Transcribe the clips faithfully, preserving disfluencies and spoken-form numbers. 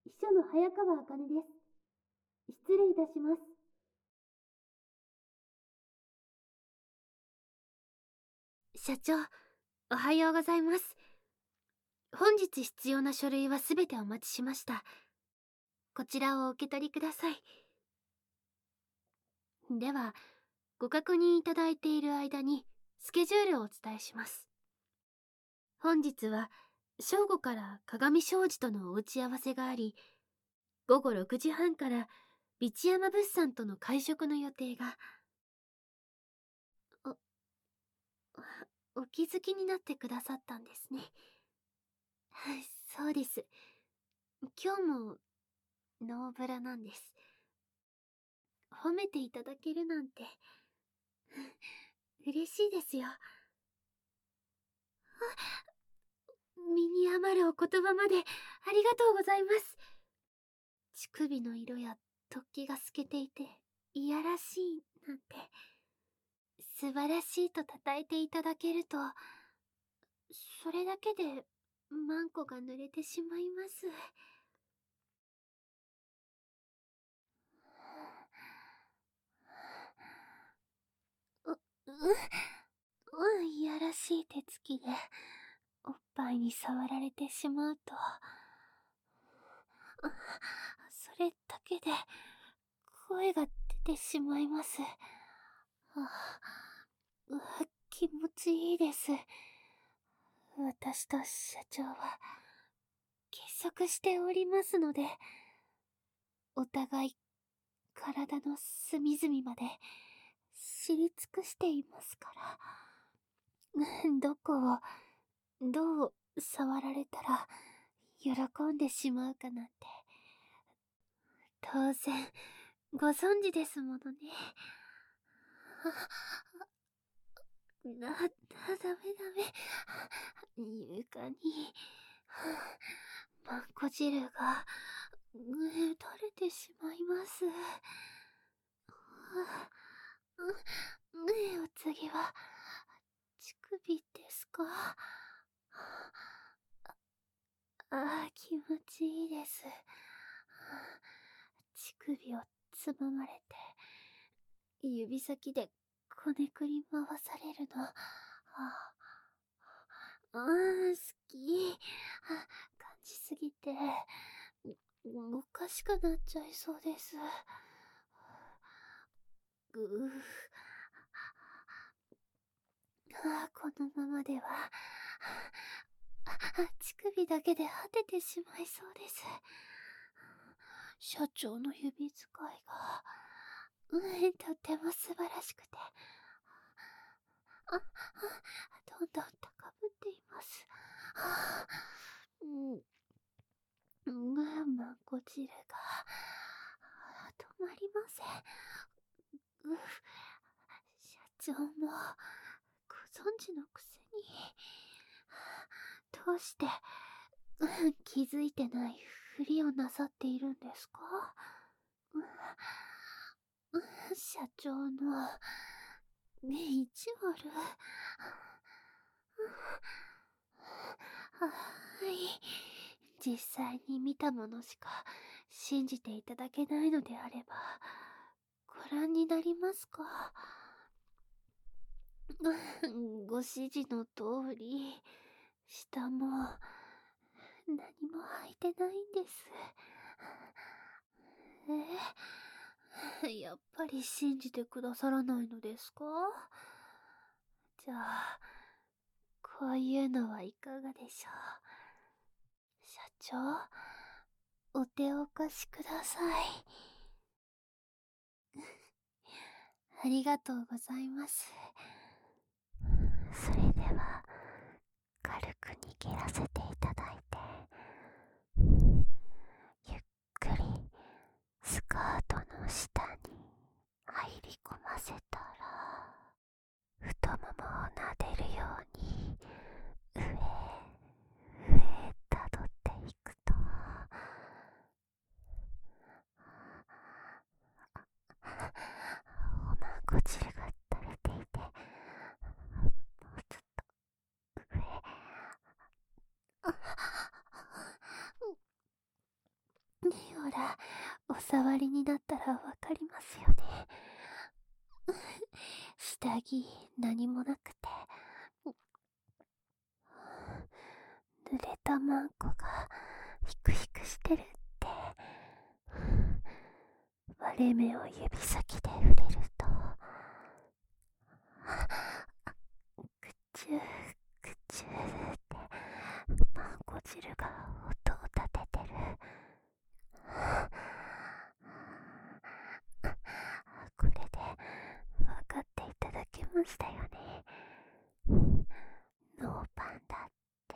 秘書の早川茜です。失礼いたします。 社長、おはようございます。本日必要な書類はすべてお待ちしました。こちらをお受け取りください。では、ご確認いただいている間にスケジュールをお伝えします。本日は正午から鏡商事とのお打ち合わせがあり、午後ろくじはんから道山物産との会食の予定が。お、お気づきになってくださったんですね。はい、そうです。今日もノーブラなんです。褒めていただけるなんて嬉しいですよ。身に余るお言葉までありがとうございます。乳首の色や突起が透けていていやらしいなんて素晴らしいと称えていただけると、それだけでマンコが濡れてしまいます。う、う、うん、いやらしい手つきでおっぱいに触られてしまうと、それだけで声が出てしまいます。あ、う、気持ちいいです。私と社長は結束しておりますので、お互い体の隅々まで知り尽くしていますから。どこをどう触られたら喜んでしまうかなんて当然ご存知ですものね。な、な、ダメダメ。床にマンコ汁が垂れてしまいます。お次は乳首ですか？ああ、気持ちいいです。乳首をつままれて指先でこねくり回されるの、ああ、好き。感じすぎておかしくなっちゃいそうです。ぐう、ああ、このままでは乳首だけで果ててしまいそうです。社長の指使いが、うん、とても素晴らしくて、あ、あ、どんどん高ぶっています。はあ、うん、うん、マンコ汁が止まりません。う、社長もご存知のくせに、どうして、うん、気づいてないふりをなさっているんですか？うん、社長の意地悪。はい。実際に見たものしか信じていただけないのであれば、ご覧になりますか？ご指示の通り、下も何も履いてないんです。え、やっぱり信じてくださらないのですか？じゃあ、こういうのはいかがでしょう。社長、お手をお貸しください。ありがとうございます。それでは、軽く握らせていただいて、ゆっくりスカートの下に入り込ませたら、太ももを撫でるように上へ上へたどっていくと、おまんこ汁が垂れていて、もうちょっと上へほら、お触りになったらわかりますよね。下着何もなくて、濡れたマンコがヒクヒクしてるって。割れ目を指先で触れると、くちゅーくちゅーってマンコ汁が音を立ててる。これで分かっていただけましたよね。ノーパンだって。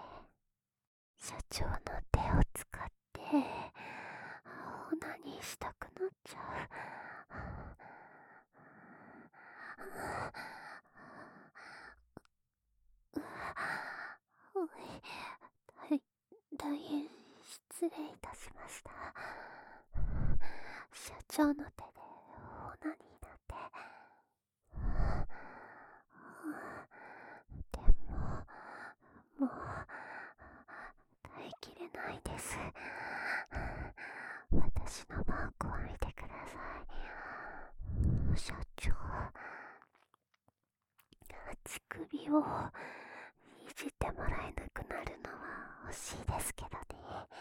社長の手を使ってオナニーしたくなっちゃう。おい、大、大変失礼いたしました。社長の手でオナニーなんて。でも、もう耐えきれないです。私のマンコを見てください。社長、乳首をいじってもらえなくなるのは惜しいですけどね。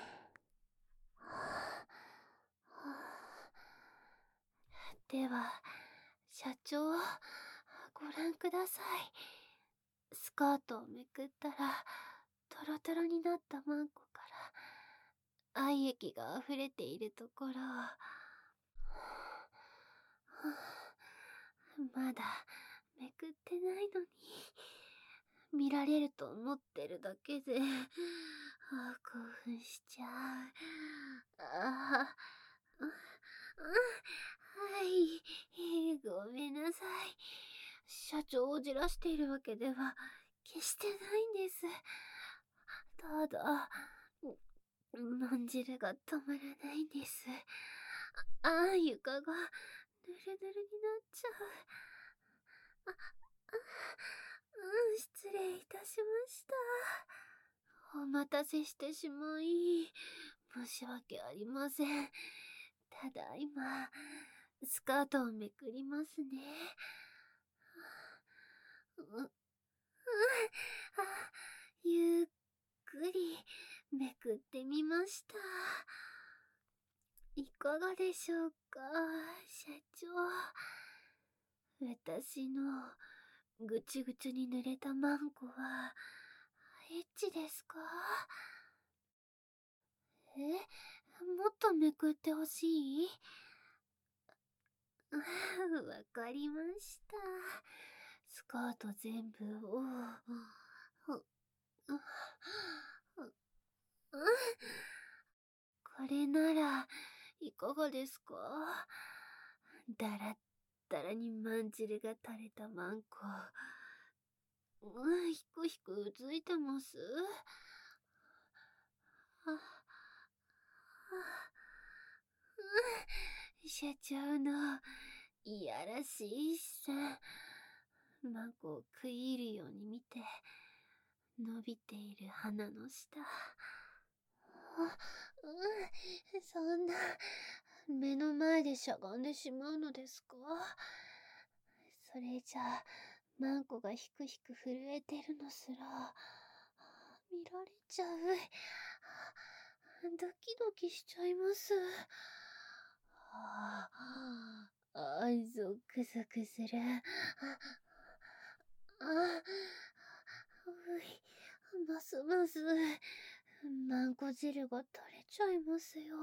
では、社長、ご覧ください。スカートをめくったら、トロトロになったマンコから愛液が溢れているところを、まだめくってないのに、見られると思ってるだけで、ああ、興奮しちゃう。ああ、はい、ごめんなさい。社長をじらしているわけでは決してないんです。ただ、まんじるが止まらないんです。ああ、床がぬるぬるになっちゃう。あ、あ、うん、失礼いたしました。お待たせしてしまい、申し訳ありません。ただいま、スカートをめくりますね。う、うん、あ、ゆっくりめくってみました。いかがでしょうか、社長。私のぐちゅぐちゅに濡れたマンコはエッチですか？え、もっとめくってほしい？わかりました。スカート全部を、これならいかがですか？だらったらにまんじるが垂れたマンコ、うん、ひくひくついてます。あ、あ、うん、社長のいやらしい視線、マンコを食い入るように見て、伸びている鼻の下。あ、うん、そんな、目の前でしゃがんでしまうのですか？それじゃあ、マンコがひくひく震えてるのすら、見られちゃう。ドキドキしちゃいます。ああ、ゾクゾクする。あ、あ、うい、ますます、マンコ汁が垂れちゃいますよ。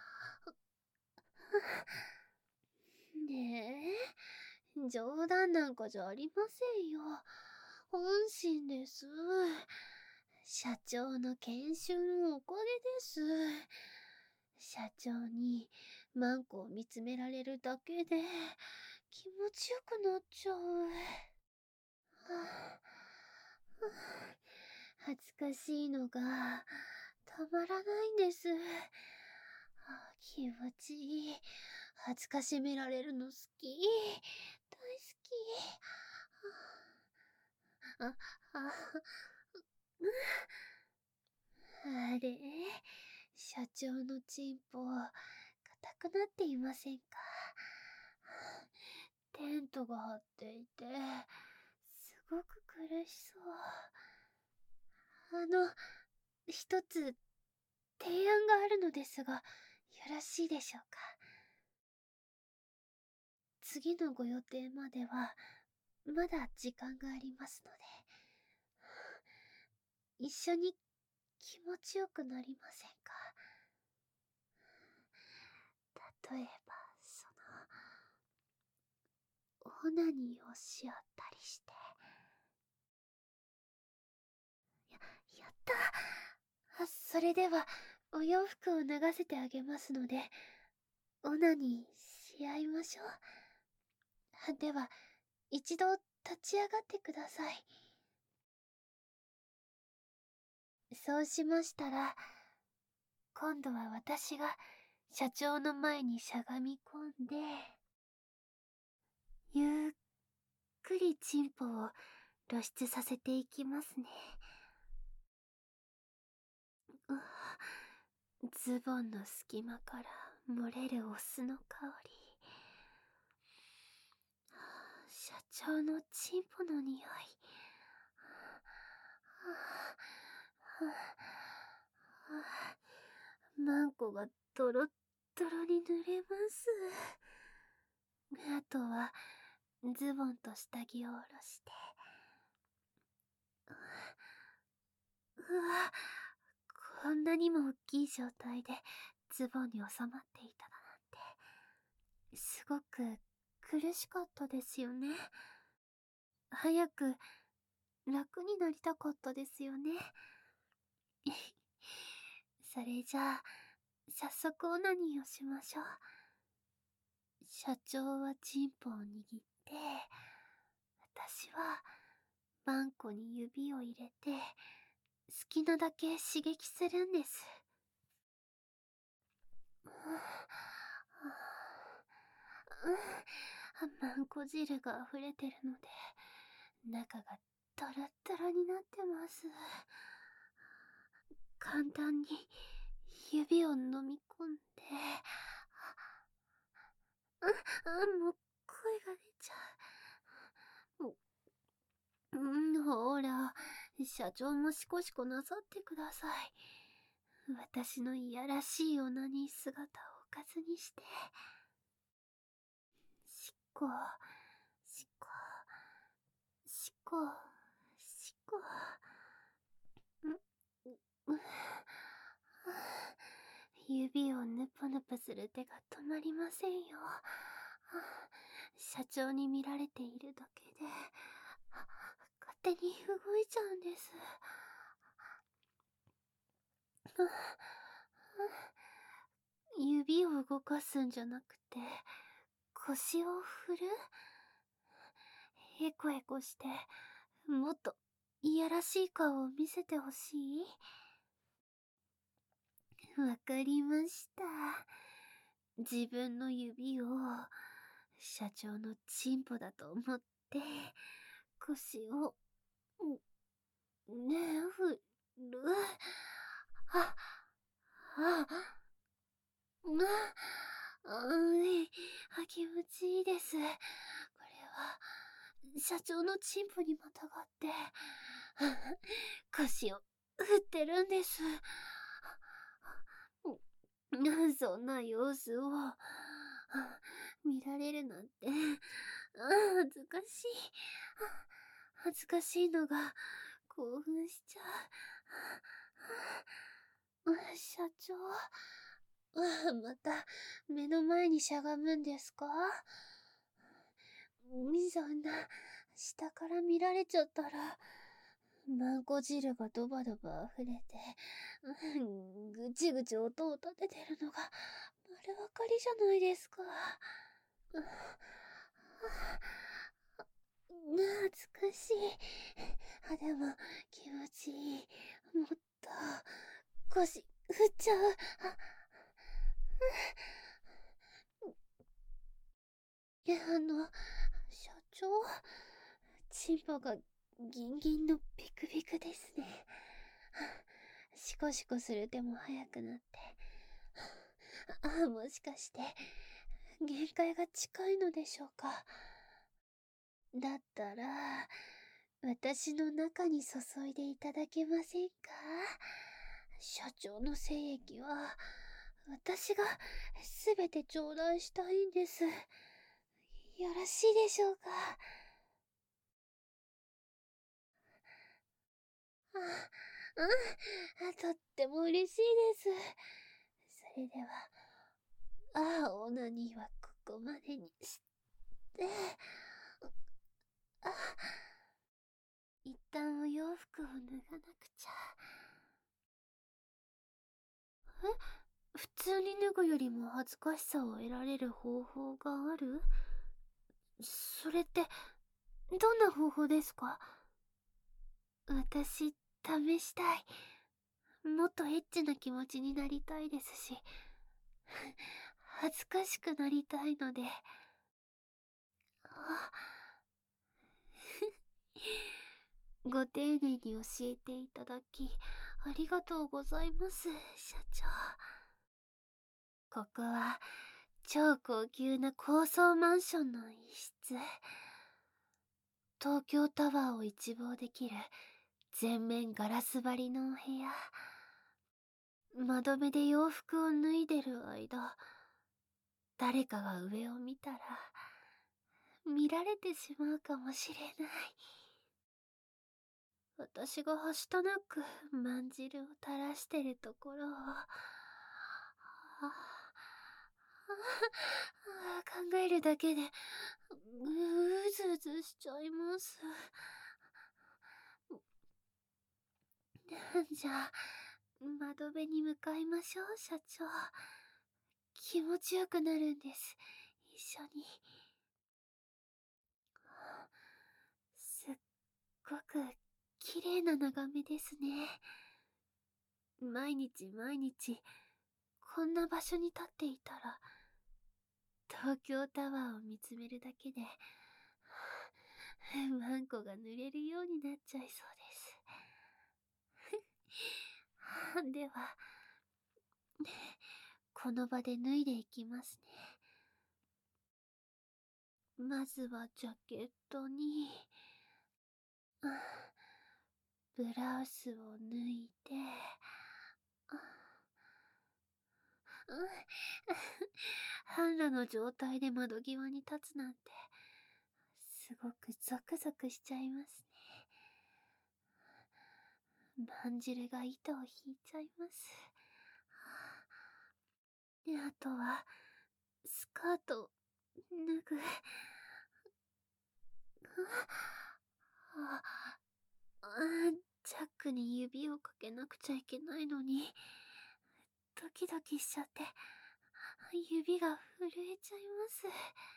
ねえ、冗談なんかじゃありませんよ。本心です。社長の研修のおかげです。社長にマンコを見つめられるだけで気持ちよくなっちゃう。はあ、恥ずかしいのがたまらないんです。気持ちいい。恥ずかしめられるの好き。大好き。あ、あ、あれ、社長のチンポ硬くなっていませんか？テントが張っていて、すごく苦しそう。あの、一つ、提案があるのですが、よろしいでしょうか？次のご予定までは、まだ時間がありますので、一緒に気持ちよくなりませんか？例えば、その、オナニーをし合ったりして。や、やったあ、それでは、お洋服を脱がせてあげますので、オナニーし合いましょう。では、一度立ち上がってください。そうしましたら、今度は私が社長の前にしゃがみ込んで、ゆっくりチンポを露出させていきますね。ズボンの隙間から漏れるオスの香り。社長のチンポの匂い。マンコがトロットロに濡れます。あとはズボンと下着を下ろして。うわ、こんなにも大きい状態でズボンに収まっていただなんて、すごく苦しかったですよね。早く楽になりたかったですよね。それじゃあ、早速オナニーをしましょう。社長はチンポを握って、私はマンコに指を入れて、好きなだけ刺激するんです。マンコ汁が溢れてるので、中がトロットロになってます。簡単に指を飲み込んで、あ、あ、もう声が出ちゃう。うん、ほら、社長もシコシコなさってください。私のいやらしいオナニー姿をおかずにして。しっこ、しっこ、しっこ、しっこ。ん、ん、指をぬぷぬぷする手が止まりませんよ。社長に見られているだけで、勝手に動いちゃうんです。指を動かすんじゃなくて、腰を振る？へこへこして、もっといやらしい顔を見せてほしい？わかりました。自分の指を社長のチンポだと思って腰をねえ振る。あああああ、気持ちいいです。これは社長のチンポにまたがって腰を振ってるんです。そんな様子を見られるなんて恥ずかしい。恥ずかしいのが興奮しちゃう。社長、また目の前にしゃがむんですか？そんな下から見られちゃったら、マンコ汁がドバドバ溢れて、ぐちぐち音を立ててるのが丸分かりじゃないですか。懐かしい。あ、でも気持ちいい。もっと腰振っちゃう。あの、社長、チンポがギンギンのビクビクですね。シコシコする手も速くなって、 あ、もしかして、限界が近いのでしょうか。だったら、私の中に注いでいただけませんか？社長の精液は、私がすべて頂戴したいんです。よろしいでしょうか？あ、うん、とっても嬉しいです。それでは、ああ、オナニーはここまでにして、あ、一旦お洋服を脱がなくちゃ。え、普通に脱ぐよりも恥ずかしさを得られる方法がある？それって、どんな方法ですか？私、試したい。もっとエッチな気持ちになりたいですし、恥ずかしくなりたいので。あ、ご丁寧に教えていただき、ありがとうございます、社長。ここは、超高級な高層マンションの一室。東京タワーを一望できる全面ガラス張りのお部屋。窓辺で洋服を脱いでる間、誰かが上を見たら、見られてしまうかもしれない。私がはしたなくまんじるを垂らしてるところを、あああ、考えるだけで、うずうずしちゃいます。じゃあ、窓辺に向かいましょう、社長。気持ちよくなるんです。一緒に。すっごく綺麗な眺めですね。毎日毎日、こんな場所に立っていたら、東京タワーを見つめるだけで、マンコが濡れるようになっちゃいそうです。では、この場で脱いでいきますね。まずはジャケットに、ブラウスを脱いで、半裸の状態で窓際に立つなんて、すごくゾクゾクしちゃいますね。まんじるが糸を引いちゃいます。あとは、スカート、脱ぐ。ああ、チャックに指をかけなくちゃいけないのに、ドキドキしちゃって、指が震えちゃいます。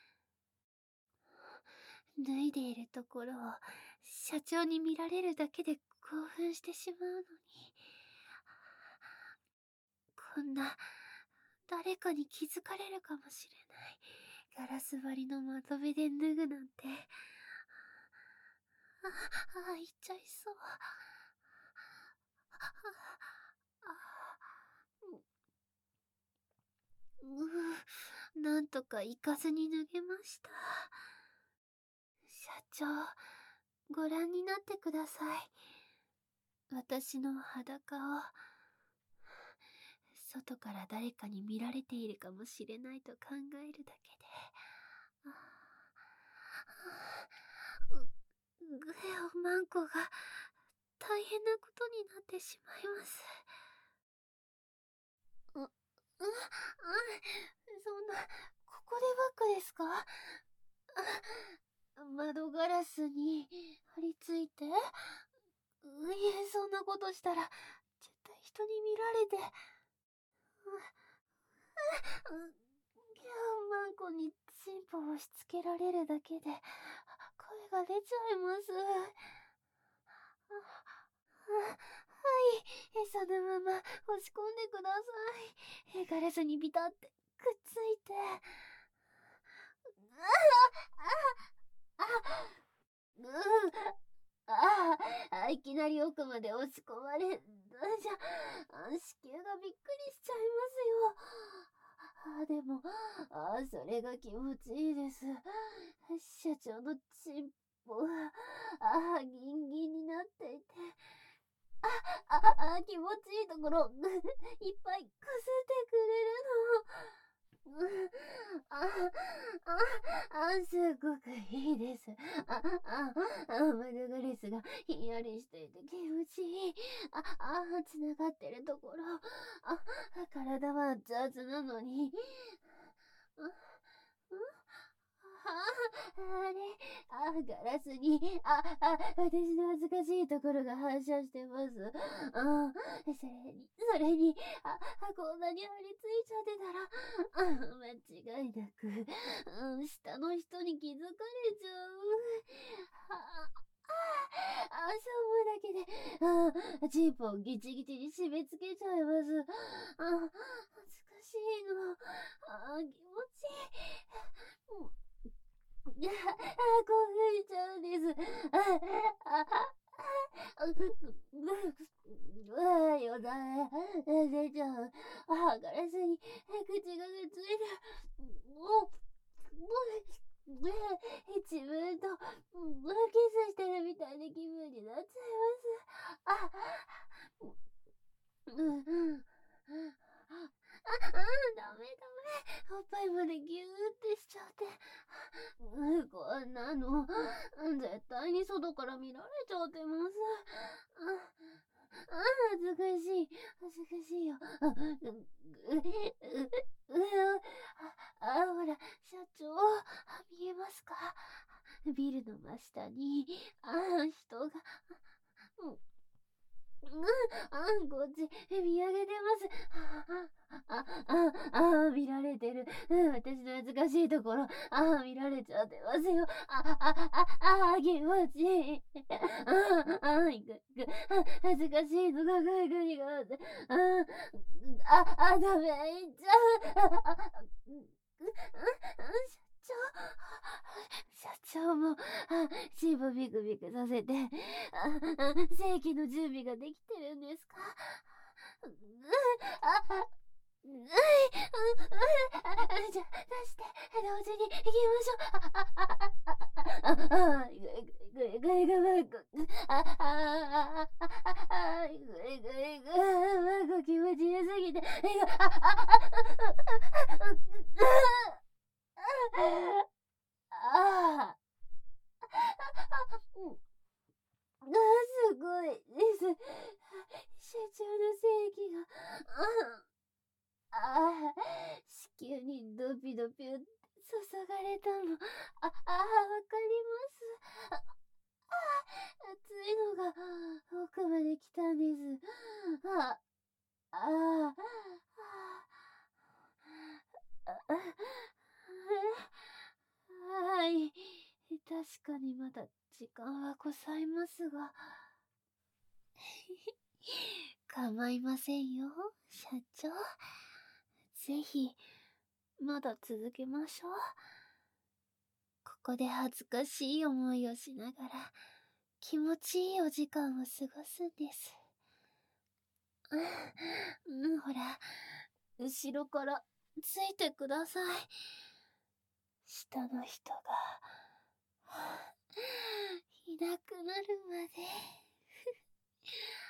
脱いでいるところを社長に見られるだけで興奮してしまうのに、こんな誰かに気づかれるかもしれないガラス張りの窓辺で脱ぐなんて、ああ、言っちゃいそう。うう、なんとか行かずに脱げました。社長、ご覧になってください。私の裸を。外から誰かに見られているかもしれないと考えるだけで、グエオマンコが大変なことになってしまいます。う、う、うん、そんな、ここでバックですか？窓ガラスに張り付いて、いえ、そんなことしたら絶対人に見られて、ギャンマンコにチンポを押し付けられるだけで声が出ちゃいます。は、はい、そのまま押し込んでください。ガラスにビタってくっついて。ああ、あ、うん、ああ、いきなり奥まで押し込まれ、じゃ、子宮がびっくりしちゃいますよ。 あ、でも、あ、それが気持ちいいです。社長のチンポは、あ、ギンギンになっていて、あ、あ、あ、気持ちいいところ、いっぱいこすってくれるの。あ、あ、あ、すごくいいです。あ、あ、あ、窓ガラスがひんやりしていて気持ちいい。あ、あ、つながってるところ。あ、体は熱々なのに。あ、あれ、あ、ガラスに、あ、あ、私の恥ずかしいところが反射してます。あ、それに、それに、あ、こんなに張り付いちゃってたら、あ、間違いなく、うん、下の人に気づかれちゃう。あ、あ、そうだけで、あ、チンポをギチギチに締め付けちゃいます。あ、恥ずかしいの。あ、気持ちいい。うん、いや、あ、興奮しちゃうんです。あ、あ、あ、う、う、うわ、よだれ、出ちゃう。あ、ガラスに口がくっついて、もう、もう、ね、自分と、うん、キスしてるみたいな気分になっちゃいます。あ、うん、うん。あ、あ、ダメダメ。おっぱいまでギューってしちゃって。うん、こんなの、絶対に外から見られちゃってます。あ、あ、恥ずかしい。恥ずかしいよ。あ、う、う、う、う、あ、あ、ほら、社長、見えますか？ビルの真下に、あ、人が、うん、うん、あ、こっち、見上げてます。あ、あ、あ、見られてる。うん、私の恥ずかしいところ、あ、見られちゃってますよ。あ、あ、あ、あ、気持ちいい。あ、あ、いくいく。恥ずかしいのがぐいぐいがあって。あ、あ、あ、ダメ、いっちゃう。あ、あ、うん、うん、社長、社長も、あ、シーボビクビクさせて、あ、あ、正規の準備ができてるんですか？う、あ、あ、うい、う、う、あ、じゃ、出して、同時に行きましょう。あ、あ、あ、あ、あ、あ、ぐいぐいぐいぐいぐい、あ、あ、あ、あ、あ、ぐいぐいぐい、なんか気持ちよすぎて、あ、あ、あ、あ、あ、うん。あ、すごいです。社長の正義が、ああ、子宮にドピドピ注がれたの。あ、あ、わかります。あ、熱いのが奥まで来たんです。あ、あ、あ、あ、あ、はい。確かにまだ時間はございますが。構いませんよ、社長。ぜひ、まだ続けましょう。ここで恥ずかしい思いをしながら、気持ちいいお時間を過ごすんです。うん、ほら、後ろからついてください。下の人が、いなくなるまで。